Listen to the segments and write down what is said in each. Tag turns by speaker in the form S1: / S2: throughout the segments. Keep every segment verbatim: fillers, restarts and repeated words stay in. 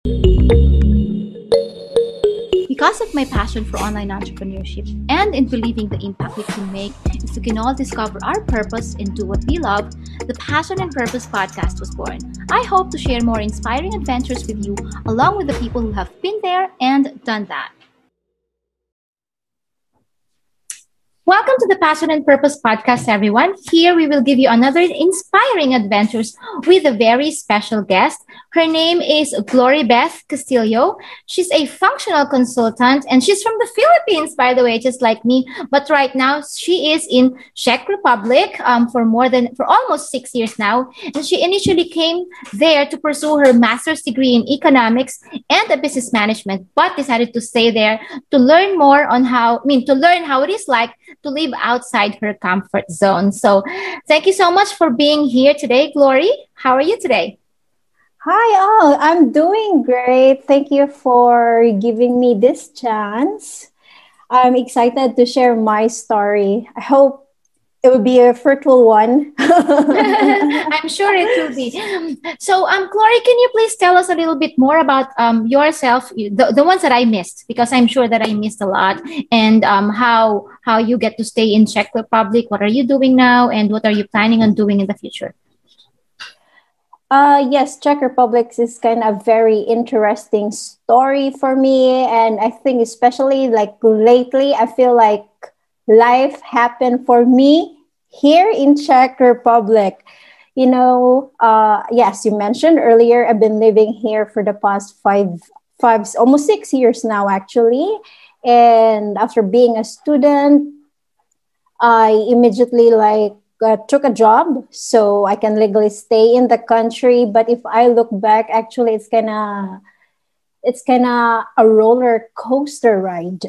S1: Because of my passion for online entrepreneurship and in believing the impact we can make if we can all discover our purpose and do what we love, the Passion and Purpose podcast was born. I hope to share more inspiring adventures with you, along with the people who have been there and done that. Welcome to the Passion and Purpose podcast, everyone. Here we will give you another inspiring adventures with a very special guest. Her name is Glory Beth Castillo. She's a functional consultant and she's from the Philippines, by the way, just like me. But right now she is in Czech Republic um, for more than, for almost six years now. And she initially came there to pursue her master's degree in economics and business management, but decided to stay there to learn more on how, I mean, to learn how it is like to live outside her comfort zone. So thank you so much for being here today, Glory. How are you today?
S2: Hi, all. I'm doing great. Thank you for giving me this chance. I'm excited to share my story. I hope it will be a fruitful one.
S1: I'm sure it will be. So, um, Glory, can you please tell us a little bit more about um, yourself, the, the ones that I missed, because I'm sure that I missed a lot, and um, how how you get to stay in Czech Republic, what are you doing now, and what are you planning on doing in the future?
S2: Uh, yes, Czech Republic is kind of very interesting story for me. And I think especially like lately, I feel like life happened for me here in Czech Republic. You know, uh, yes, you mentioned earlier, I've been living here for the past five, five, almost six years now, actually. And after being a student, I immediately like uh, took a job so I can legally stay in the country. But if I look back, actually, it's kind of it's kind of a roller coaster ride.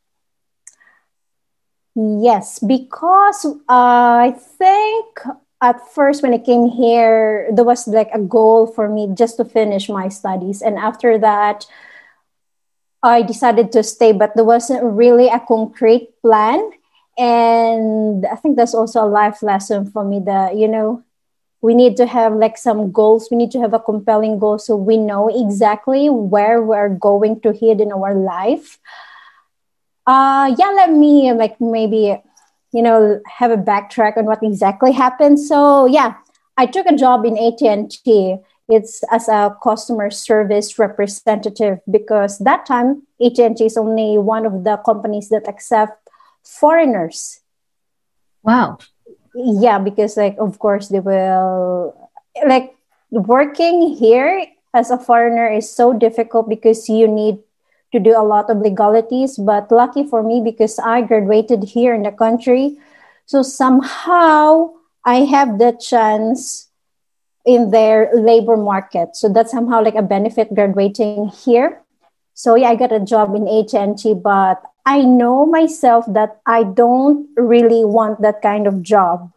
S2: Yes, because uh, I think at first when I came here, there was like a goal for me just to finish my studies. And after that, I decided to stay, but there wasn't really a concrete plan. And I think that's also a life lesson for me that, you know, we need to have like some goals. We need to have a compelling goal so we know exactly where we're going to head in our life. Uh, yeah, let me like maybe, you know, have a backtrack on what exactly happened. So yeah, I took a job in A T and T. It's as a customer service representative because that time A T and T is only one of the companies that accept foreigners.
S1: Wow.
S2: Yeah, because like of course they will like working here as a foreigner is so difficult because you need to do a lot of legalities. But lucky for me because I graduated here in the country, so somehow I have the chance in their labor market. So that's somehow like a benefit graduating here. So yeah, I got a job in A T and T, but I know myself that I don't really want that kind of job.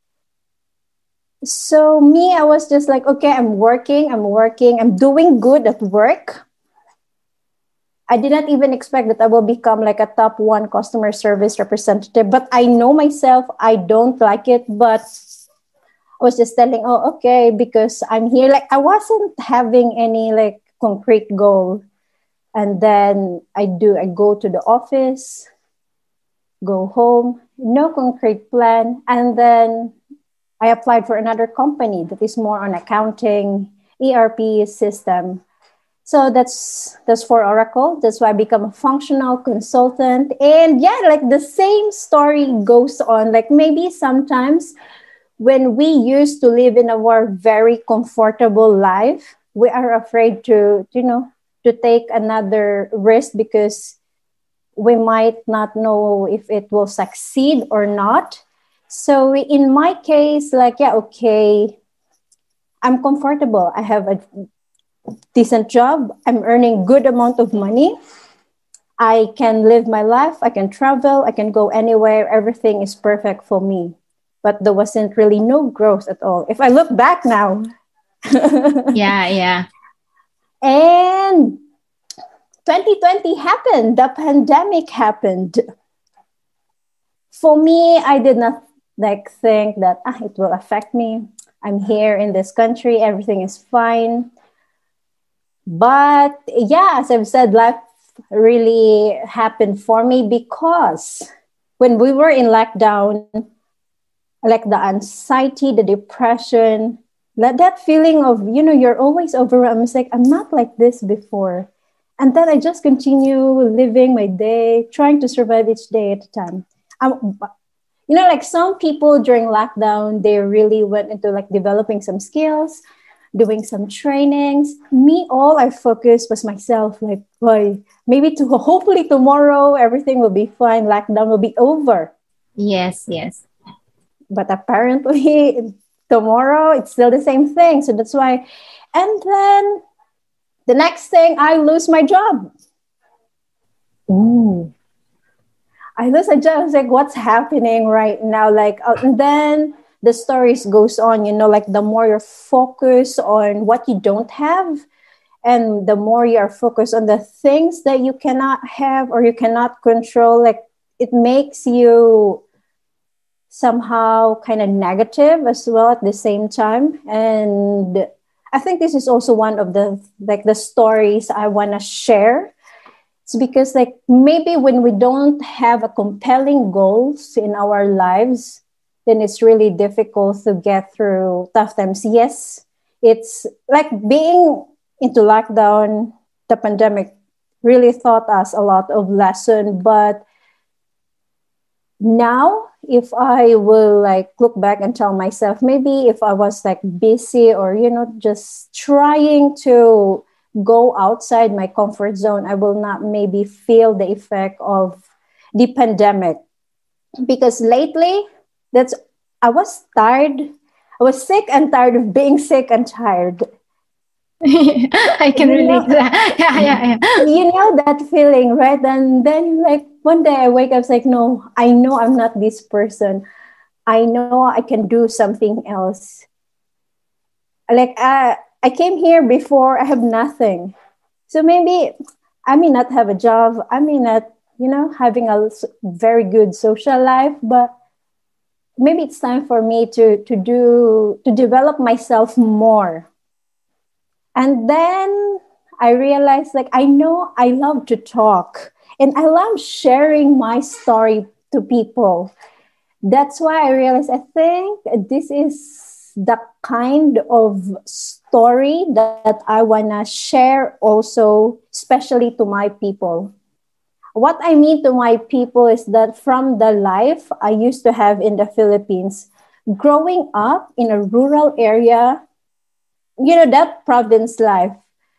S2: So me, I was just like, okay, I'm working, I'm working, I'm doing good at work. I did not even expect that I will become like a top one customer service representative, but I know myself, I don't like it, but I was just telling, oh, okay, because I'm here. Like I wasn't having any like concrete goal. And then I do, I go to the office, go home, no concrete plan. And then I applied for another company that is more on accounting, E R P system. So that's that's for Oracle. That's why I become a functional consultant. And yeah, like the same story goes on. Like maybe sometimes when we used to live in our very comfortable life, we are afraid to, you know, to take another risk because we might not know if it will succeed or not. So in my case, like, yeah, okay, I'm comfortable. I have a decent job. I'm earning good amount of money. I can live my life. I can travel. I can go anywhere. Everything is perfect for me. But there wasn't really no growth at all. If I look back now.
S1: Yeah, yeah.
S2: And twenty twenty happened. The pandemic happened. For me, I did not like think that ah, it will affect me. I'm here in this country. Everything is fine. But yeah, as I've said, life really happened for me because when we were in lockdown, like the anxiety, the depression, that, that feeling of, you know, you're always overwhelmed. It's like, I'm not like this before. And then I just continue living my day, trying to survive each day at a time. Um, you know, like some people during lockdown, they really went into like developing some skills, doing some trainings. Me, all I focused was myself. Like, boy, maybe to hopefully tomorrow everything will be fine. Lockdown will be over.
S1: Yes, yes.
S2: But apparently tomorrow it's still the same thing. So that's why. And then the next thing, I lose my job.
S1: Ooh.
S2: I lose a job. I was like, what's happening right now? Like, uh, and then the stories goes on, you know, like the more you're focused on what you don't have, and the more you are focused on the things that you cannot have or you cannot control, like it makes you somehow kind of negative as well at the same time. And I think this is also one of the like the stories I want to share. It's because like maybe when we don't have a compelling goals in our lives, then it's really difficult to get through tough times. Yes, it's like being into lockdown, the pandemic really taught us a lot of lesson. But now, if I will like look back and tell myself, maybe if I was like busy or, you know, just trying to go outside my comfort zone, I will not maybe feel the effect of the pandemic. Because lately, that's I was tired. I was sick and tired of being sick and tired.
S1: I can
S2: You
S1: relate
S2: know,
S1: to that. Yeah, yeah, yeah.
S2: you know that feeling, right? And then like one day I wake up, it's like, no, I know I'm not this person. I know I can do something else. Like uh, I came here before, I have nothing. So maybe I may not have a job. I may not, you know, having a s- very good social life, but maybe it's time for me to to do to develop myself more. And then I realized like I know I love to talk and I love sharing my story to people. That's why I realized I think this is the kind of story that I want to share also, especially to my people. What I mean to my people is that from the life I used to have in the Philippines, growing up in a rural area, you know, that province life,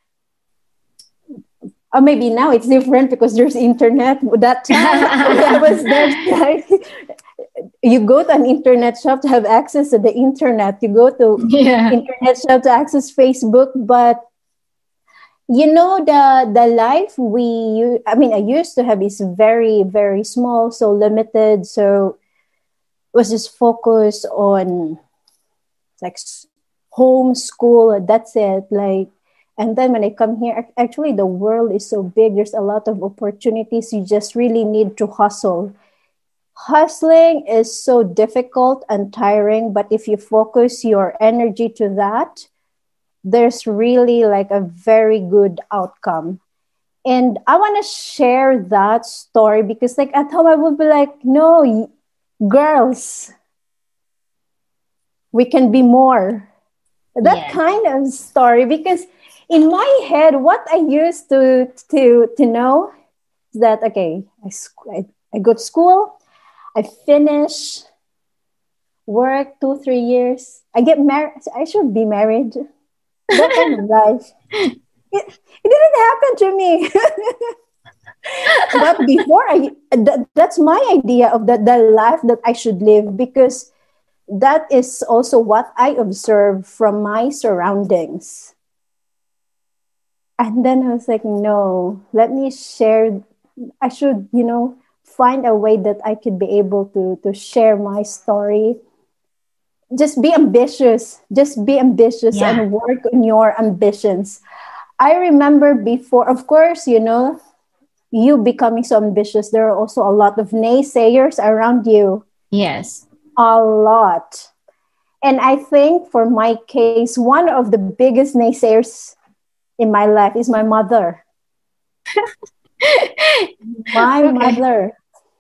S2: or maybe now it's different because there's internet. That time when I was there, like, you go to an internet shop to have access to the internet. You go to
S1: Yeah.
S2: internet shop to access Facebook. But you know the the life we u- I mean I used to have is very very small, so limited. So it was just focused on like s- home, school. That's it. Like, and then when I come here, ac- actually the world is so big. There's a lot of opportunities. You just really need to hustle. Hustling is so difficult and tiring, but if you focus your energy to that, there's really like a very good outcome. And I want to share that story because like at home I would be like, no, y- girls, we can be more. That
S1: Yes.
S2: kind of story, because in my head what I used to to to know is that okay, I, sc- I, I go to school, I finish work two three years, I get married, I should be married. That kind of life, it, it didn't happen to me. But before I that, that's my idea of the, the life that I should live, because that is also what I observe from my surroundings. And then I was like, no, let me share. I should, you know, find a way that I could be able to to share my story. Just be ambitious. Just be ambitious
S1: Yeah.
S2: and work on your ambitions. I remember before, of course, you know, you becoming so ambitious, there are also a lot of naysayers around you.
S1: Yes.
S2: A lot. And I think for my case, one of the biggest naysayers in my life is my mother. My
S1: Okay.
S2: mother.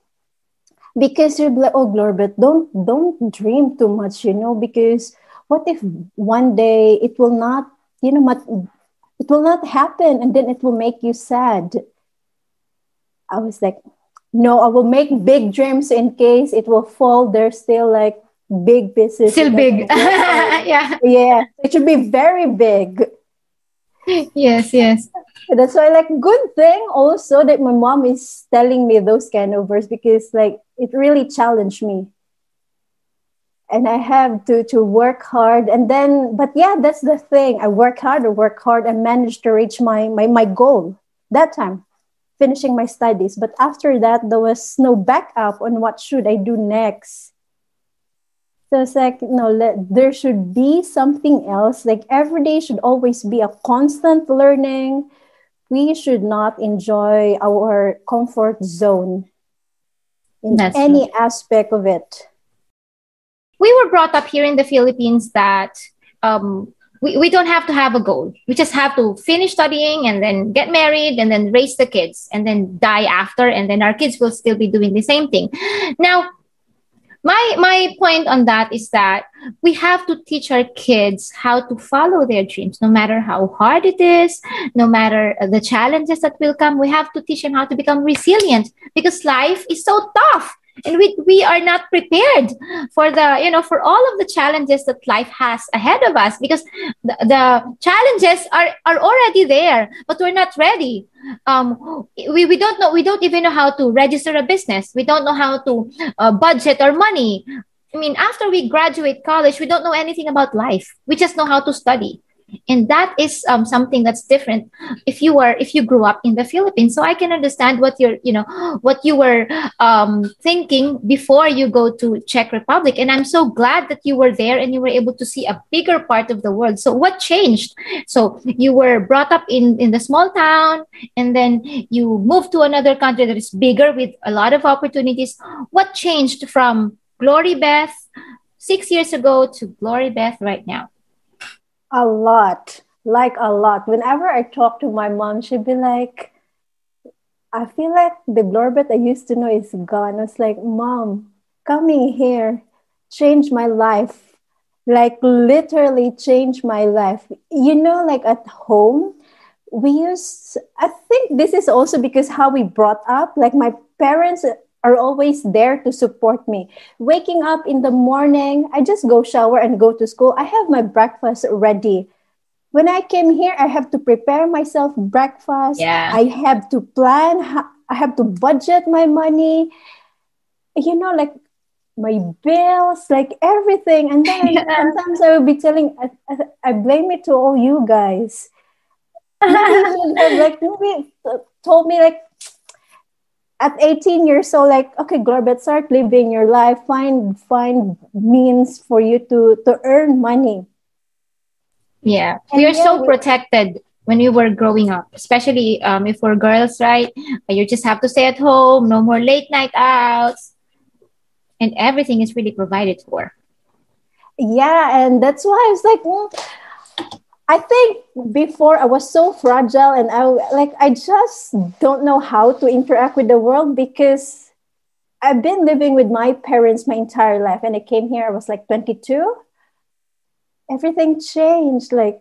S2: Because you're like, oh, Gloria, but don't don't dream too much, you know, because what if one day it will not, you know, mat- it will not happen and then it will make you sad. I was like, no, I will make big dreams in case it will fall. There's still like big pieces
S1: Still
S2: that I
S1: big.
S2: can work on.
S1: Yeah.
S2: Yeah, it should be very big.
S1: Yes, yes.
S2: That's why, like, good thing also that my mom is telling me those kind of words because, like, it really challenged me. And I have to to work hard. And then, but yeah, that's the thing. I work hard, I work hard, and managed to reach my my my goal that time, finishing my studies. But after that, there was no backup on what should I do next. So it's like, no, let, there should be something else. Like every day should always be a constant learning. We should not enjoy our comfort zone in
S1: That's true.
S2: any aspect of it.
S1: We were brought up here in the Philippines that um, we, we don't have to have a goal. We just have to finish studying and then get married and then raise the kids and then die after. And then our kids will still be doing the same thing. Now, my my point on that is that we have to teach our kids how to follow their dreams no matter how hard it is, no matter the challenges that will come. We have to teach them how to become resilient because life is so tough and we we are not prepared for the you know for all of the challenges that life has ahead of us because the, the challenges are are already there but we're not ready. um we, we don't know we don't even know how to register a business. We don't know how to uh, budget our money. I mean, after we graduate college, we don't know anything about life. We just know how to study. And that is um, something that's different if you were if you grew up in the Philippines. So I can understand what you're you know what you were um, thinking before you go to Czech Republic. And I'm so glad that you were there and you were able to see a bigger part of the world. So what changed? So you were brought up in in the small town and then you moved to another country that is bigger with a lot of opportunities. What changed from Glory Beth six years ago to Glory Beth right now?
S2: A lot, like a lot. Whenever I talk to my mom, she'd be like, I feel like the Glorbet I used to know is gone. I was like, Mom, coming here changed my life. Like literally changed my life. You know, like at home, we use, I think this is also because how we brought up. Like my parents are always there to support me. Waking up in the morning, I just go shower and go to school. I have my breakfast ready. When I came here, I have to prepare myself breakfast.
S1: Yeah.
S2: I have to plan. I have to budget my money. You know, like my bills, like everything. And then
S1: Yeah.
S2: sometimes I will be telling, I, I, I blame it to all you guys. Maybe you should have like maybe told me like at eighteen years old, like, okay, Glorbet, start living your life. Find find means for you to to earn money.
S1: Yeah,
S2: And
S1: we are
S2: yeah,
S1: so
S2: we,
S1: protected when we were growing up, especially um, if we're girls, right? You just have to stay at home, no more late night outs, and everything is really provided for.
S2: yeah, and that's why I was like, mm, I think before I was so fragile, and I like I just don't know how to interact with the world because I've been living with my parents my entire life, and I came here. I was like twenty-two. Everything changed, like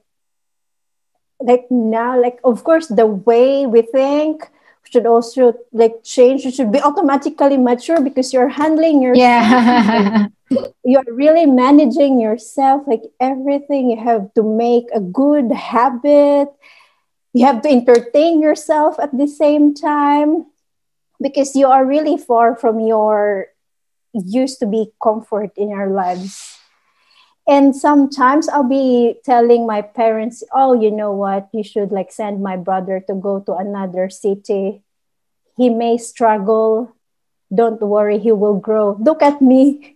S2: like now, like of course the way we think should also like change. You should be automatically mature because you're handling yourself.
S1: Yeah.
S2: You're really managing yourself, like everything. You have to make a good habit. You have to entertain yourself at the same time because you are really far from your used to be comfort in our lives. And sometimes I'll be telling my parents, oh, you know what? You should like send my brother to go to another city. He may struggle. Don't worry, he will grow. Look at me.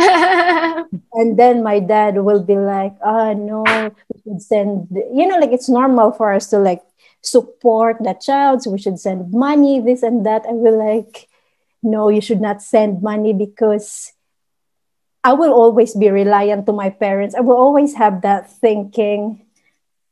S2: And then my dad will be like, ah, no, we should send, you know, like it's normal for us to like support the child. So we should send money, this and that. I will like, no, you should not send money because I will always be reliant to my parents. I will always have that thinking.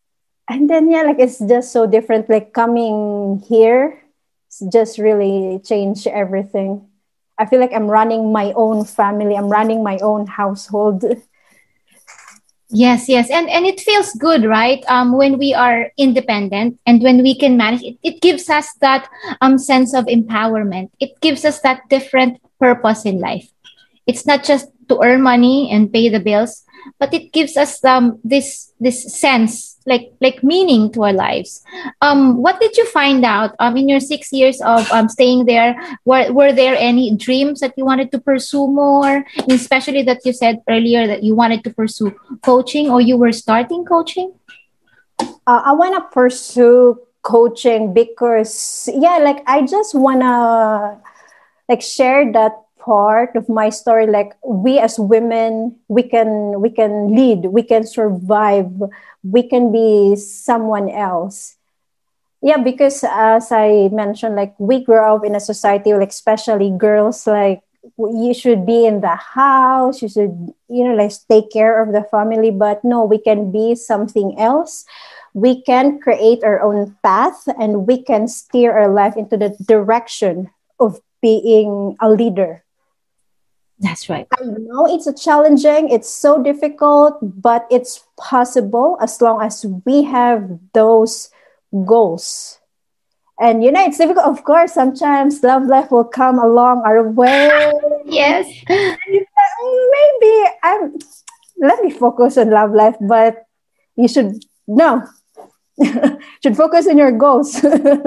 S2: And then yeah, like it's just so different. Like coming here, it's just really changed everything. I feel like I'm running my own family. I'm running my own household.
S1: Yes, yes. And and it feels good, right? Um, when we are independent and when we can manage it, it gives us that um sense of empowerment. It gives us that different purpose in life. It's not just to earn money and pay the bills, but it gives us um this this sense, like like meaning to our lives. Um, what did you find out um in your six years of um staying there? Were were there any dreams that you wanted to pursue more? And especially that you said earlier that you wanted to pursue coaching or you were starting coaching.
S2: uh, I want to pursue coaching because yeah, like I just want to like share that part of my story. Like we as women, we can we can lead, we can survive, we can be someone else. Yeah, because as I mentioned, like we grow up in a society, like especially girls, like you should be in the house, you should, you know, like take care of the family. But no, we can be something else. We can create our own path and we can steer our life into the direction of being a leader.
S1: That's right.
S2: I know it's a challenging, it's so difficult, but it's possible as long as we have those goals. And you know, it's difficult, of course. Sometimes love life will come along our way.
S1: Yes.
S2: Maybe I'm let me focus on love life, but you should no. should focus on your goals.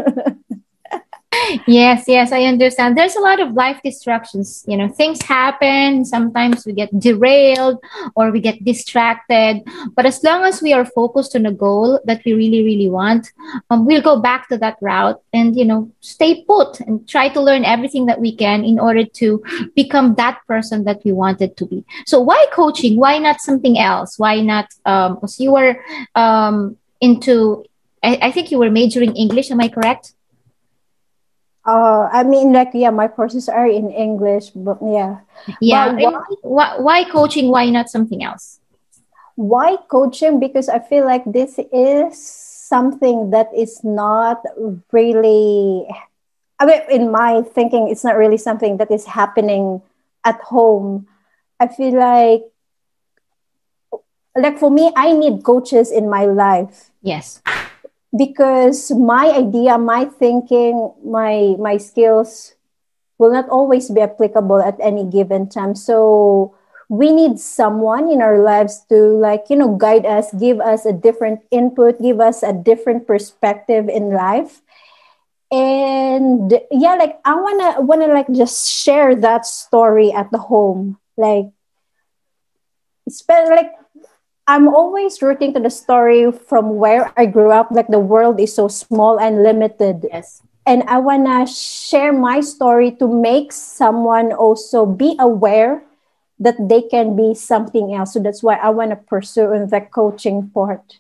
S1: Yes, yes, I understand. There's a lot of life distractions. You know, things happen. Sometimes we get derailed or we get distracted. But as long as we are focused on a goal that we really, really want, um, we'll go back to that route and, you know, stay put and try to learn everything that we can in order to become that person that we wanted to be. So why coaching? Why not something else? Why not? Um, because you were um, into, I, I think you were majoring English. Am I correct?
S2: Uh, I mean, like, yeah, my courses are in English, but yeah.
S1: Yeah.
S2: But
S1: And
S2: why,
S1: why, why coaching? Why not something else?
S2: why coaching? Because I feel like this is something that is not really, I mean, in my thinking, it's not really something that is happening at home. I feel like, like for me, I need coaches in my life
S1: Yes.
S2: because my idea, my thinking, my my skills will not always be applicable at any given time. So we need someone in our lives to, like, you know, guide us, give us a different input, give us a different perspective in life. And yeah, like I wanna wanna like just share that story at the home. Like, especially like I'm always rooting to the story from where I grew up. Like the world is so small and limited.
S1: Yes.
S2: And I want to share my story to make someone also be aware that they can be something else. So that's why I want to pursue in the coaching part.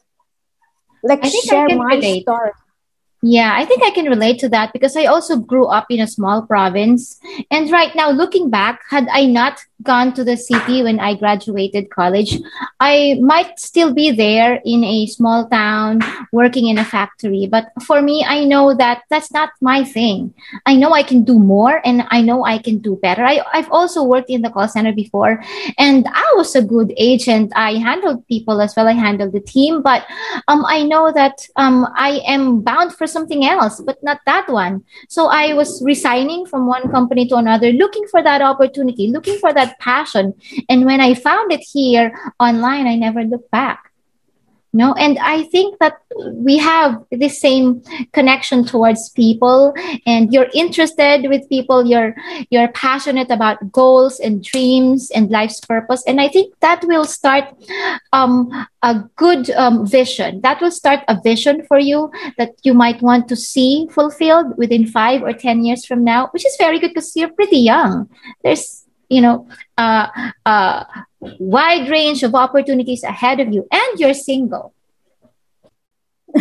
S2: Like
S1: I think I
S2: share
S1: can
S2: my
S1: relate.
S2: story.
S1: Yeah, I think I can relate to that because I also grew up in a small province. And right now, looking back, had I not gone to the city when I graduated college, I might still be there in a small town working in a factory. But for me, I know that that's not my thing. I know I can do more and I know I can do better. I, I've also worked in the call center before and I was a good agent. I handled people as well. I handled the team, but um, I know that um, I am bound for something else, but not that one. So I was resigning from one company to another, looking for that opportunity, looking for that passion. And when I found it here online, I never looked back. No, and I think that we have the same connection towards people, and you're interested with people. You're you're passionate about goals and dreams and life's purpose, and I think that will start um, a good um, vision. That will start a vision for you that you might want to see fulfilled within five or ten years from now, which is very good because you're pretty young. There's you know uh, uh, wide range of opportunities ahead of you and you're single.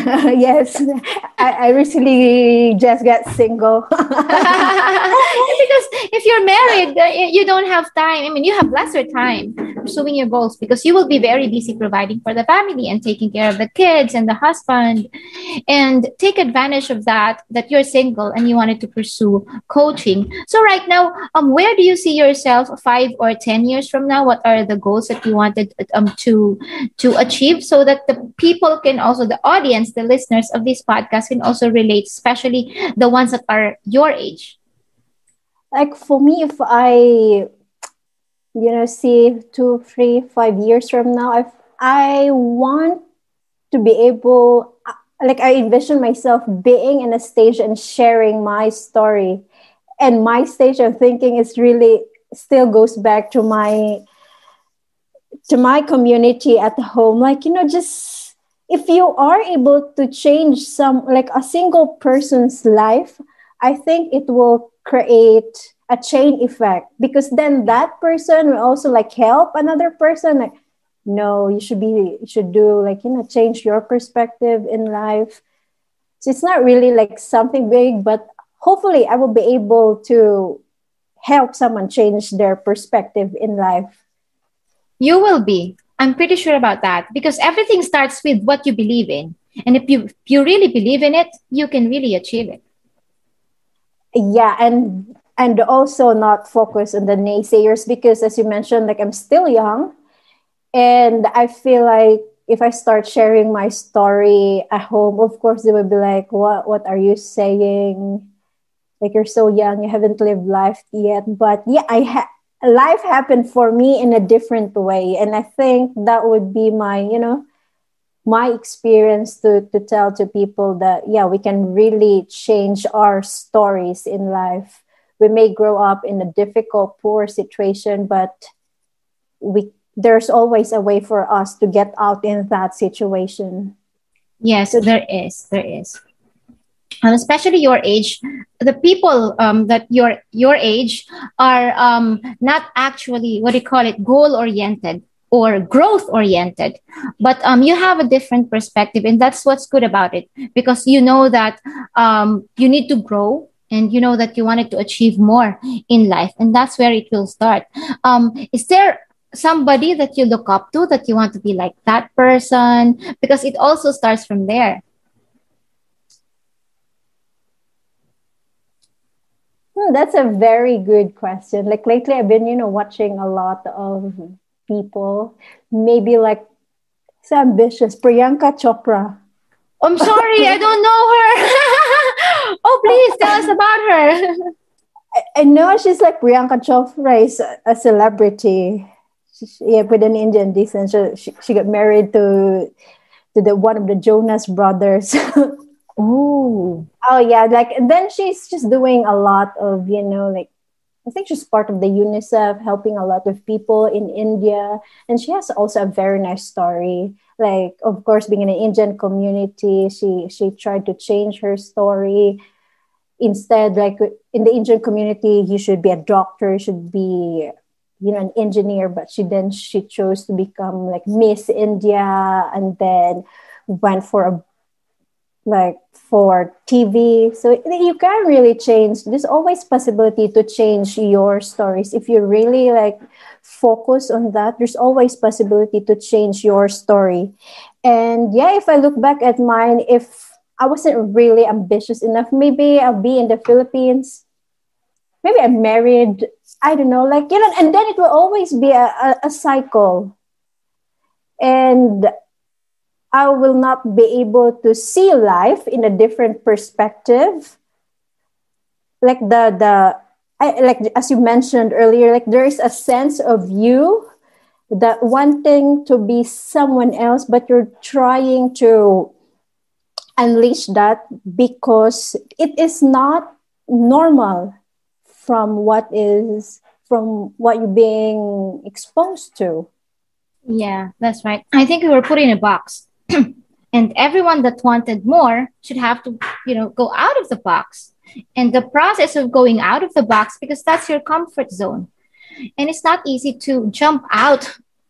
S2: Yes, I, I recently just got single.
S1: Because because if you're married, uh, you don't have time. I mean, you have lesser time pursuing your goals because you will be very busy providing for the family and taking care of the kids and the husband. And take advantage of that, that you're single and you wanted to pursue coaching. So right now, um, where do you see yourself five or ten years from now? What are the goals that you wanted um, to, to achieve so that the people can also, the audience, the listeners of this podcast can also relate, especially the ones that are your age?
S2: Like for me, if I, you know, see two, three, five years from now, I I want to be able, like I envision myself being in a stage and sharing my story. And my stage of thinking is really still goes back to my to my community at home. Like, you know, just if you are able to change some, like a single person's life, I think it will create a chain effect, because then that person will also like help another person. Like, no, you should be, you should do like, you know, change your perspective in life. So it's not really like something big, but hopefully I will be able to help someone change their perspective in life.
S1: You will be. I'm pretty sure about that because everything starts with what you believe in. And if you, if you really believe in it, you can really achieve it.
S2: Yeah, and and also not focus on the naysayers, because as you mentioned, like I'm still young, and I feel like if I start sharing my story at home, of course they will be like, what what are you saying? Like, you're so young, you haven't lived life yet. But yeah, I ha- life happened for me in a different way, and I think that would be my, you know, my experience to to tell to people that yeah, we can really change our stories in life. We may grow up in a difficult, poor situation, but we there's always a way for us to get out in that situation.
S1: Yes,
S2: So,
S1: there is. There is. And especially your age, the people um, that your your age are um, not actually, what do you call it, goal oriented or growth oriented, but um, you have a different perspective, and that's what's good about it, because you know that um, you need to grow, and you know that you wanted to achieve more in life, and that's where it will start. Um, is there somebody that you look up to that you want to be like that person? Because it also starts from there.
S2: hmm, that's a very good question. Like lately, I've been, you know, watching a lot of people, maybe like so ambitious, Priyanka Chopra.
S1: I'm sorry, I don't know her. Oh, please tell us about her.
S2: I know she's like Priyanka Chopra is a, a celebrity. She, she- yeah, with an Indian descent. So she, she got married to to the one of the Jonas brothers.
S1: Oh,
S2: Oh yeah, like then she's just doing a lot of, you know, like I think she's part of the UNICEF, helping a lot of people in India, and she has also a very nice story. Like, of course, being in an Indian community, she she tried to change her story. Instead, like in the Indian community, you should be a doctor, you should be, you know, an engineer, but she then she chose to become like Miss India, and then went for a like for T V. So you can really change. There's always possibility to change your stories. If you really like focus on that, there's always possibility to change your story. And yeah, if I look back at mine, if I wasn't really ambitious enough, maybe I'll be in the Philippines. Maybe I'm married. I don't know, like, you know, and then it will always be a, a, a cycle. And I will not be able to see life in a different perspective. Like the the I, like as you mentioned earlier, like there is a sense of you that wanting to be someone else, but you're trying to unleash that because it is not normal from what is from what you're being exposed to.
S1: yeah, that's right. I think we were put in a box. And everyone that wanted more should have to, you know, go out of the box. And the process of going out of the box, because that's your comfort zone. And it's not easy to jump out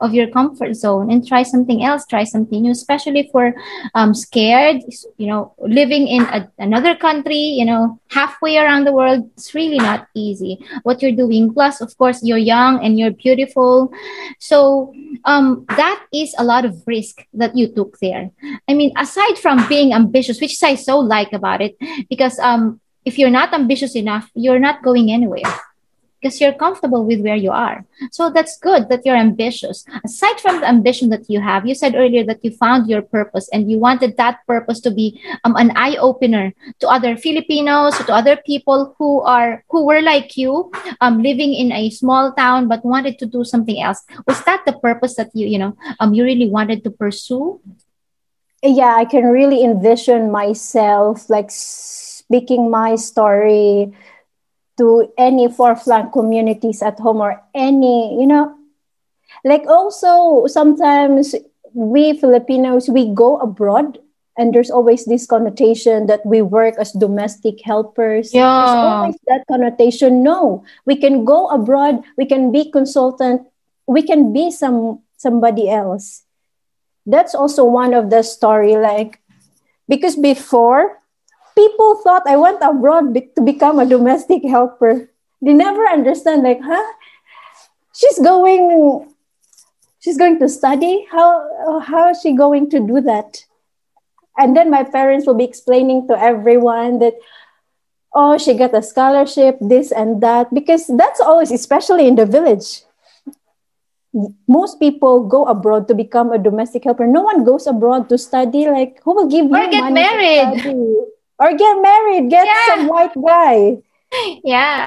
S1: of your comfort zone and try something else, try something new, especially for um, scared, you know, living in a, another country, you know, halfway around the world. It's really not easy what you're doing. Plus, of course, you're young and you're beautiful. So um, that is a lot of risk that you took there. I mean, aside from being ambitious, which I so like about it, because um, if you're not ambitious enough, you're not going anywhere because you're comfortable with where you are. So that's good that you're ambitious. Aside from the ambition that you have, you said earlier that you found your purpose and you wanted that purpose to be um, an eye opener to other Filipinos, to other people who are who were like you, um, living in a small town but wanted to do something else. Was that the purpose that you you know um you really wanted to pursue?
S2: Yeah, I can really envision myself like speaking my story to any far-flung communities at home or any, you know, like also sometimes we Filipinos, we go abroad and there's always this connotation that we work as domestic helpers.
S1: Yeah.
S2: There's always that connotation. No, we can go abroad, we can be consultant, we can be some somebody else. That's also one of the story, like, because before, people thought I went abroad be- to become a domestic helper. They never understand, like, huh? She's going, she's going to study? How, how is she going to do that? And then my parents will be explaining to everyone that, oh, she got a scholarship, this and that. Because that's always, especially in the village, most people go abroad to become a domestic helper. No one goes abroad to study. Like, who will give you
S1: or get
S2: money
S1: married
S2: to study? Or get married, get
S1: Yeah.
S2: some white guy.
S1: Yeah.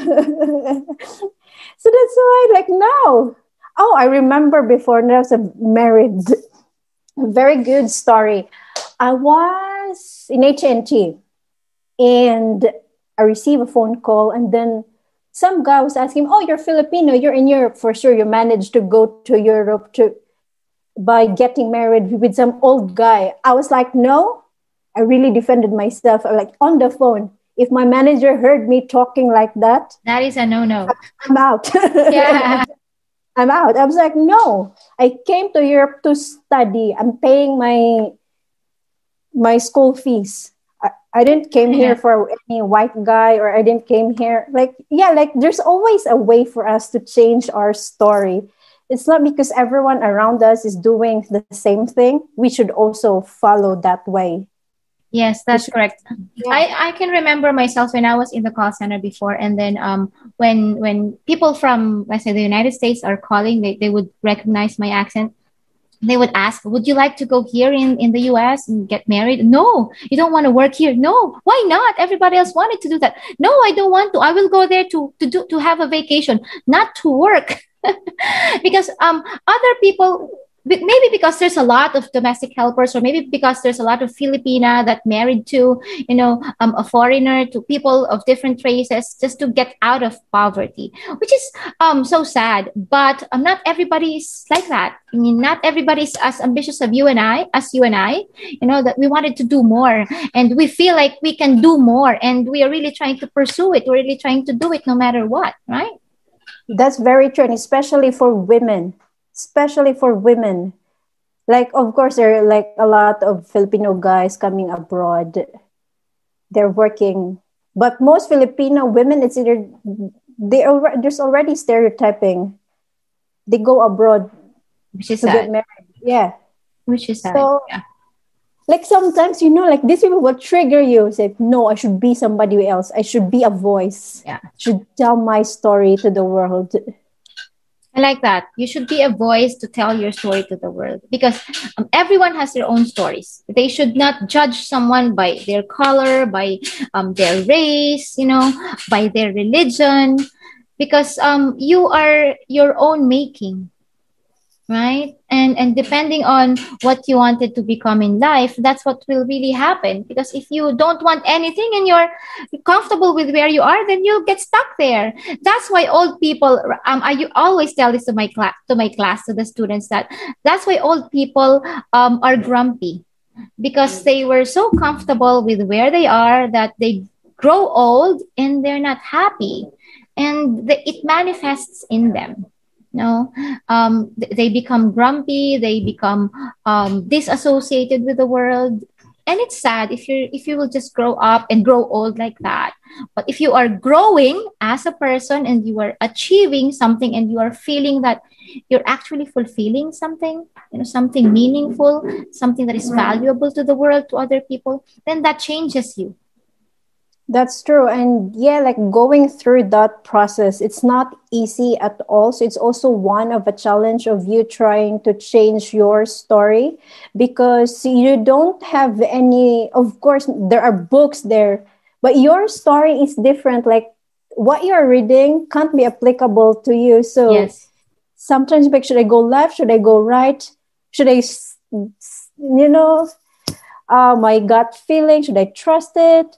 S2: So that's why, like, no. Oh, I remember before there was a married, very good story. I was in A T and T and I received a phone call, and then some guy was asking, oh, you're Filipino, you're in Europe for sure. You managed to go to Europe to by getting married with some old guy. I was like, no. I really defended myself. I like on the phone. If my manager heard me talking like that,
S1: that is a no-no.
S2: I'm out.
S1: Yeah.
S2: I'm out. I was like, no. I came to Europe to study. I'm paying my my school fees. I, I didn't came here for any white guy, or I didn't came here like yeah, like there's always a way for us to change our story. It's not because everyone around us is doing the same thing, we should also follow that way.
S1: Yes, that's correct. Yeah. I, I can remember myself when I was in the call center before, and then um when when people from, let's say, the United States are calling, they, they would recognize my accent. They would ask, would you like to go here in, in the U S and get married? No, you don't want to work here. No, why not? Everybody else wanted to do that. No, I don't want to. I will go there to to do to have a vacation, not to work. Because um other people, maybe because there's a lot of domestic helpers, or maybe because there's a lot of Filipina that married to, you know, um, a foreigner, to people of different races, just to get out of poverty, which is um so sad. But um, not everybody is like that. I mean, not everybody is as ambitious as you and I, as you and I, you know, that we wanted to do more, and we feel like we can do more, and we are really trying to pursue it. We're really trying to do it no matter what, right?
S2: That's very true, and especially for women. Especially for women. Like, of course, there are like a lot of Filipino guys coming abroad. They're working. But most Filipino women, it's either, they already, there's already stereotyping. They go abroad
S1: Which is
S2: to
S1: sad.
S2: get married. Yeah.
S1: Which is sad.
S2: So,
S1: yeah.
S2: like sometimes, you know, like these people will trigger you. Say, no, I should be somebody else. I should be a voice.
S1: Yeah.
S2: I should tell my story to the world.
S1: I like that. You should be a voice to tell your story to the world, because um, everyone has their own stories. They should not judge someone by their color, by um, their race, you know, by their religion, because um, you are your own making, right? And and depending on what you wanted to become in life, that's what will really happen. Because if you don't want anything and you're comfortable with where you are, then you'll get stuck there. That's why old people, um, I you always tell this to my class, to my class, to the students, that that's why old people um, are grumpy, because they were so comfortable with where they are that they grow old and they're not happy, and the, it manifests in them. No, um, th- they become grumpy. They become um, disassociated with the world, and it's sad if you if you will just grow up and grow old like that. But if you are growing as a person and you are achieving something and you are feeling that you're actually fulfilling something, you know, something meaningful, something that is valuable to the world, to other people, then that changes you.
S2: That's true. And yeah, like going through that process, it's not easy at all. So it's also one of a challenge of you trying to change your story because you don't have any, of course, there are books there, but your story is different. Like what you're reading can't be applicable to you. So
S1: Yes.
S2: sometimes like, should I go left? Should I go right? Should I, s- s- you know, uh, my gut feeling, should I trust it?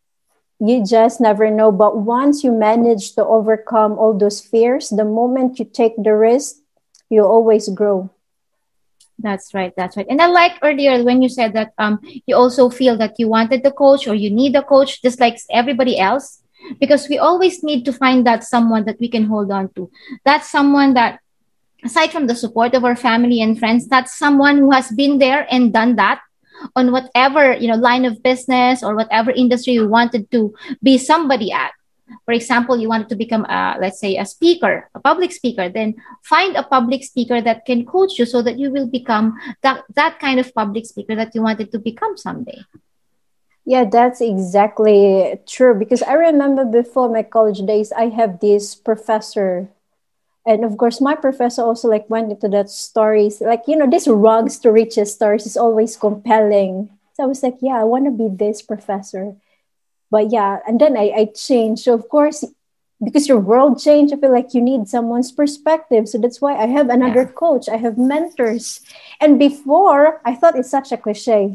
S2: You just never know. But once you manage to overcome all those fears, the moment you take the risk, you always grow.
S1: That's right. That's right. And I like earlier when you said that um you also feel that you wanted the coach or you need a coach just like everybody else, because we always need to find that someone that we can hold on to. That's someone that, aside from the support of our family and friends, that's someone who has been there and done that on whatever, you know, line of business or whatever industry you wanted to be somebody at. For example, you wanted to become a, let's say, a speaker, a public speaker, then find a public speaker that can coach you so that you will become that, that kind of public speaker that you wanted to become someday.
S2: Yeah, that's exactly true. Because I remember before my college days, I have this professor. And of course, my professor also like went into that stories, like, you know, this rugs to riches stories is always compelling. So I was like, yeah, I want to be this professor. But yeah, and then I, I changed. So of course, because your world changed, I feel like you need someone's perspective. So that's why I have another
S1: Yeah.
S2: coach. I have mentors. And before, I thought it's such a cliche.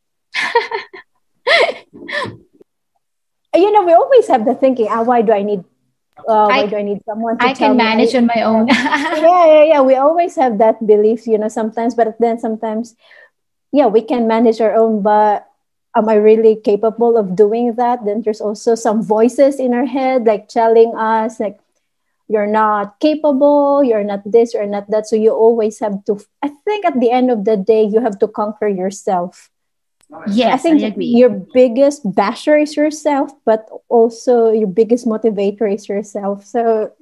S2: You know, we always have the thinking, ah, why do I need uh, why
S1: I
S2: do I need someone to
S1: I
S2: tell
S1: can
S2: me? I
S1: manage on my
S2: yeah.
S1: own.
S2: yeah, yeah, yeah. We always have that belief, you know, sometimes, but then sometimes, yeah, we can manage our own, but am I really capable of doing that? Then there's also some voices in our head like telling us like you're not capable, you're not this, you're not that. So you always have to, I think at the end of the day, you have to conquer yourself. I
S1: Yes, I
S2: think
S1: agree.
S2: your biggest basher is yourself, but also your biggest motivator is yourself. So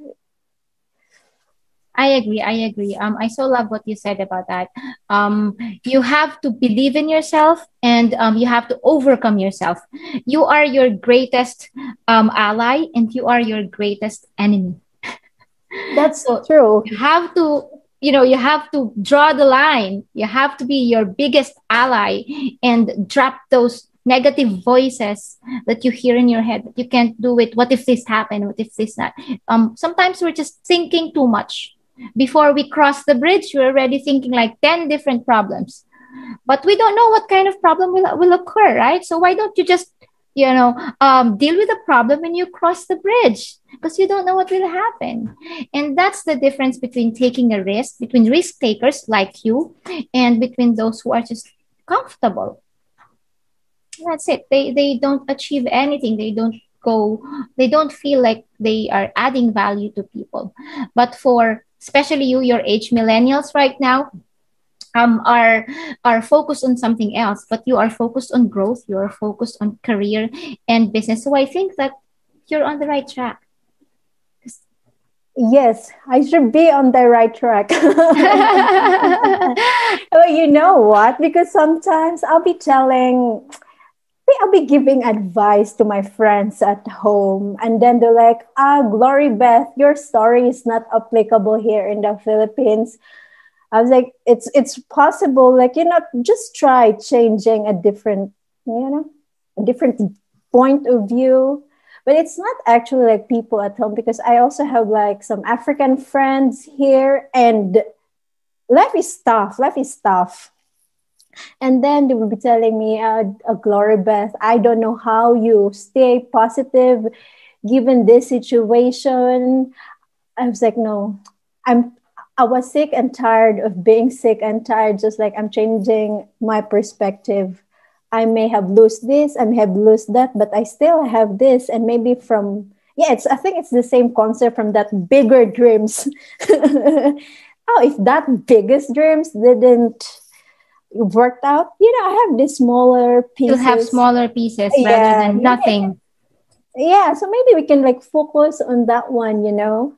S1: I agree. I agree. Um, I so love what you said about that. Um, you have to believe in yourself, and um, you have to overcome yourself. You are your greatest um, ally, and you are your greatest enemy.
S2: that's
S1: So
S2: true.
S1: you have to, you know, you have to draw the line. You have to be your biggest ally and drop those negative voices that you hear in your head that you can't do it. What if this happened? What if this not? Um, sometimes we're just thinking too much. Before we cross the bridge, we're already thinking like ten different problems. But we don't know what kind of problem will, will occur, right? So why don't you just, you know, um, deal with the problem when you cross the bridge? Because you don't know what will happen. And that's the difference between taking a risk, between risk takers like you, and between those who are just comfortable. That's it. They they don't achieve anything. They don't go, they don't feel like they are adding value to people. But for especially you, your age millennials right now, um are are focused on something else, but you are focused on growth, you are focused on career and business. So I think that you're on the right track.
S2: Yes, I should be on the right track. Well, you know what? Because sometimes I'll be telling, I'll be giving advice to my friends at home, and then they're like, ah, Glory Beth, your story is not applicable here in the Philippines. I was like, it's it's possible, like, you know, just try changing a different, you know, a different point of view. But it's not actually like people at home because I also have like some African friends here, and life is tough. Life is tough. And then they will be telling me, uh, uh, Glory Beth, I don't know how you stay positive given this situation. I was like, no, I'm I was sick and tired of being sick and tired, just like I'm changing my perspective. I may have lost this, I may have lost that, but I still have this. And maybe from, yeah, it's I think it's the same concept from that bigger dreams. Oh, if that biggest dreams didn't worked out, you know, I have these smaller
S1: You'll have
S2: pieces.
S1: smaller pieces rather
S2: Yeah,
S1: than
S2: maybe I can,
S1: nothing.
S2: yeah. So maybe we can like focus on that one, you know.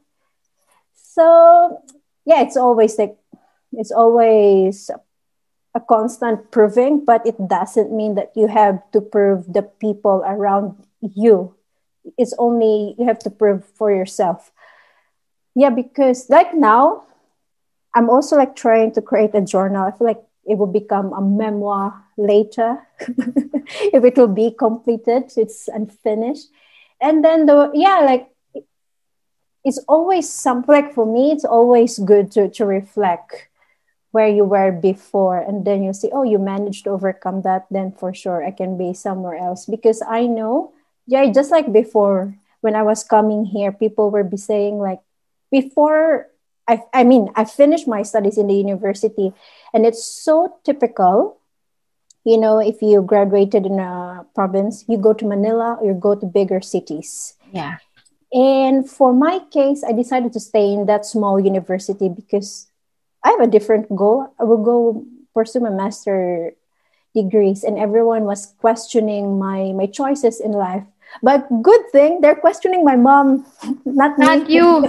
S2: So yeah, it's always like it's always a constant proving, but it doesn't mean that you have to prove the people around you. It's only you have to prove for yourself. Yeah, because like now, I'm also like trying to create a journal. I feel like it will become a memoir later if it will be completed. It's unfinished. And then the yeah, like it's always something like for me, it's always good to to reflect where you were before, and then you see, oh, you managed to overcome that, then for sure I can be somewhere else. Because I know, yeah, just like before when I was coming here, people were be saying like before I, I mean, I finished my studies in the university, and it's so typical. You know, if you graduated in a province, you go to Manila or you go to bigger cities.
S1: Yeah.
S2: And for my case, I decided to stay in that small university because I have a different goal. I will go pursue my master degrees, and everyone was questioning my my choices in life. But good thing they're questioning my mom, not
S1: Not
S2: me.
S1: you.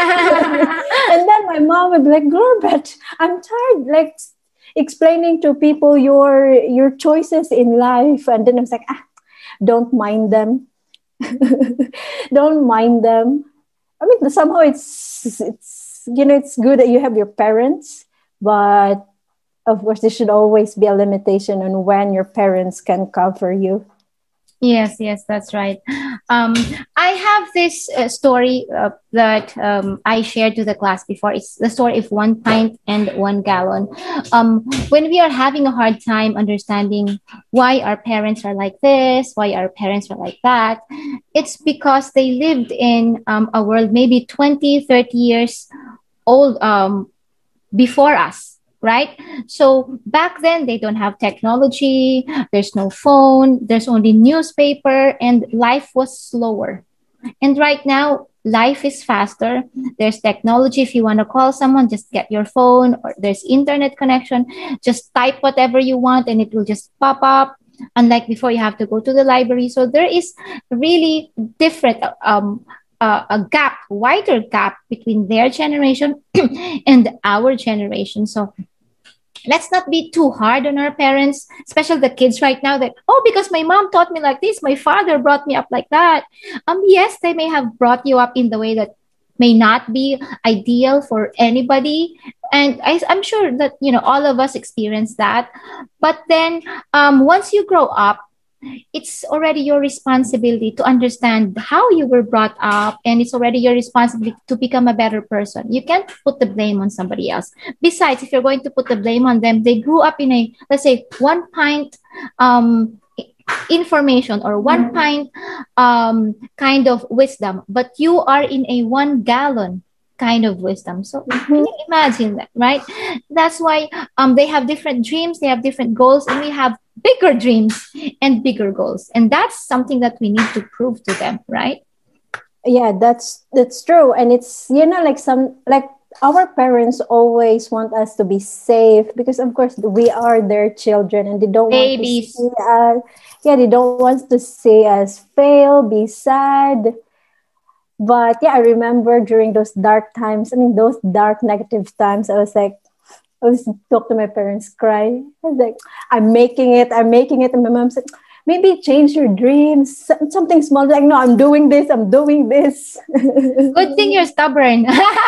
S2: And then my mom would be like, Gorbet, I'm tired like explaining to people your your choices in life. And then I was like, ah, don't mind them. Don't mind them. I mean, somehow it's it's you know it's good that you have your parents, but of course there should always be a limitation on when your parents can cover you.
S1: Yes, yes, that's right. Um, I have this uh, story uh, that um, I shared to the class before. It's the story of one pint and one gallon. Um, when we are having a hard time understanding why our parents are like this, why our parents are like that, it's because they lived in um, a world maybe twenty, thirty years old um, before us, right? So back then they don't have technology, there's no phone, there's only newspaper, and life was slower. And right now life is faster. There's technology. If you want to call someone, just get your phone, or there's internet connection, just type whatever you want and it will just pop up. Unlike before, you have to go to the library. So there is really different um uh, a gap, wider gap between their generation and our generation. So let's not be too hard on our parents, especially the kids right now that, oh, because my mom taught me like this, my father brought me up like that. Um, yes, they may have brought you up in the way that may not be ideal for anybody. And I, I'm sure that, you know, all of us experience that. But then um, once you grow up, it's already your responsibility to understand how you were brought up, and it's already your responsibility to become a better person. You can't put the blame on somebody else. Besides, if you're going to put the blame on them, they grew up in a, let's say, one pint um information or one pint um kind of wisdom, but you are in a one gallon kind of wisdom. So
S2: Mm-hmm.
S1: can you imagine that, right? That's why um they have different dreams, they have different goals, and we have bigger dreams and bigger goals. And that's something that we need to prove to them, right?
S2: Yeah, that's that's true. And it's, you know, like some like our parents always want us to be safe because of course we are their children, and they don't want to see
S1: Babies.
S2: us, yeah, they don't want to see us fail, be sad. But yeah, I remember during those dark times, I mean those dark negative times, I was like, I was talk to my parents, cry. I was like, I'm making it, I'm making it. And my mom said, maybe change your dreams, something small. Like, no, I'm doing this, I'm doing this.
S1: Good thing you're stubborn.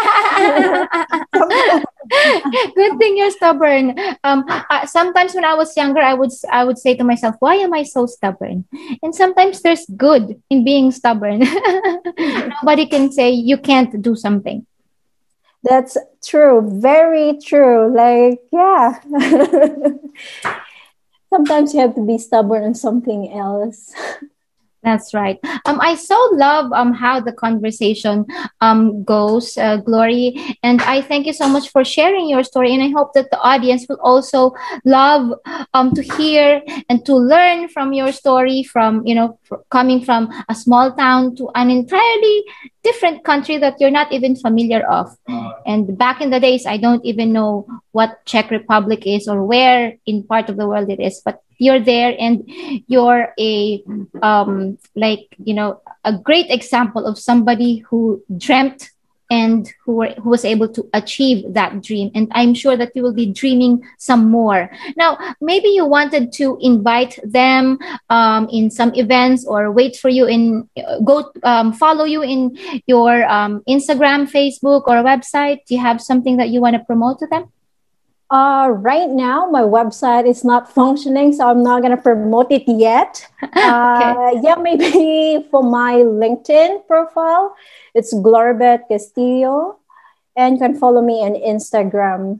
S1: Good thing you're stubborn. Um, uh, sometimes when I was younger, I would I would say to myself, "Why am I so stubborn?" And sometimes there's good in being stubborn. Nobody can say you can't do something.
S2: That's true. Very true. Like, yeah. Sometimes you have to be stubborn on something else.
S1: That's right. Um, I so love um how the conversation um goes, uh, Glory, and I thank you so much for sharing your story. And I hope that the audience will also love um to hear and to learn from your story. From you know fr- coming from a small town to an entirely different country that you're not even familiar of. And back in the days, I don't even know what Czech Republic is or where in part of the world it is, but you're there and you're a um like you know a great example of somebody who dreamt and who were who was able to achieve that dream, and I'm sure that you will be dreaming some more. Now maybe you wanted to invite them um, in some events, or wait for you in uh, go um, follow you in your um, Instagram, Facebook, or website. Do you have something that you want to promote to them?
S2: Uh, right now, my website is not functioning, so I'm not going to promote it yet.
S1: Okay.
S2: Uh, yeah, maybe for my LinkedIn profile, it's Gloribeth Castillo, and you can follow me on Instagram.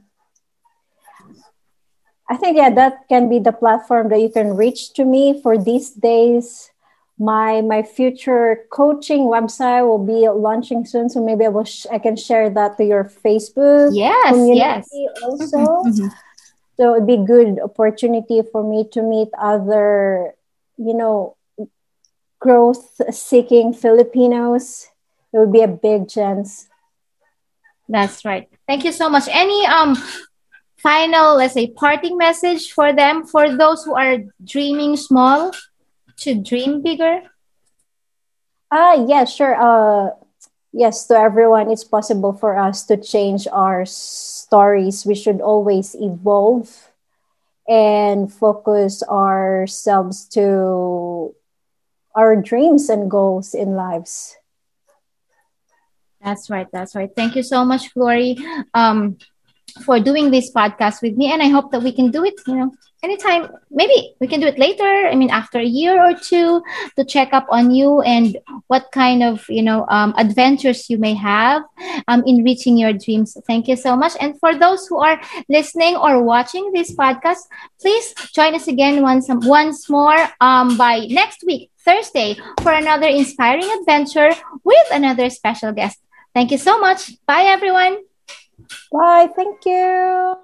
S2: I think, yeah, that can be the platform that you can reach to me for these days. My my future coaching website will be launching soon, so maybe I will sh- I can share that to your Facebook
S1: Yes, yes.
S2: community
S1: Mhm,
S2: also.
S1: mhm.
S2: So it'd be good opportunity for me to meet other, you know, growth seeking Filipinos. It would be a big chance.
S1: That's right. Thank you so much. Any um final, let's say, parting message for them, for those who are dreaming small to dream bigger?
S2: Ah, yeah, sure. Uh, yes, to everyone, it's possible for us to change our stories. We should always evolve and focus ourselves to our dreams and goals in lives.
S1: That's right. That's right. Thank you so much, Glory, um, for doing this podcast with me. And I hope that we can do it, you know, anytime. Maybe we can do it later. I mean, after a year or two, to check up on you and what kind of, you know, um, adventures you may have um, in reaching your dreams. Thank you so much. And for those who are listening or watching this podcast, please join us again once, once more um, by next week, Thursday, for another inspiring adventure with another special guest. Thank you so much. Bye, everyone.
S2: Bye. Thank you.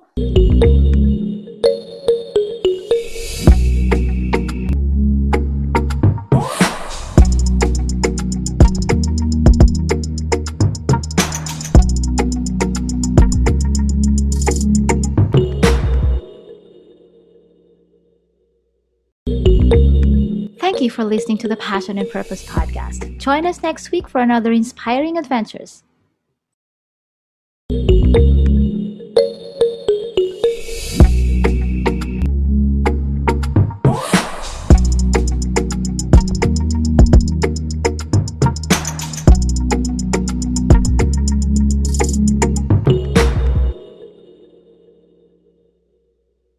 S1: Thank you for listening to the Passion and Purpose podcast. Join us next week for another inspiring adventures.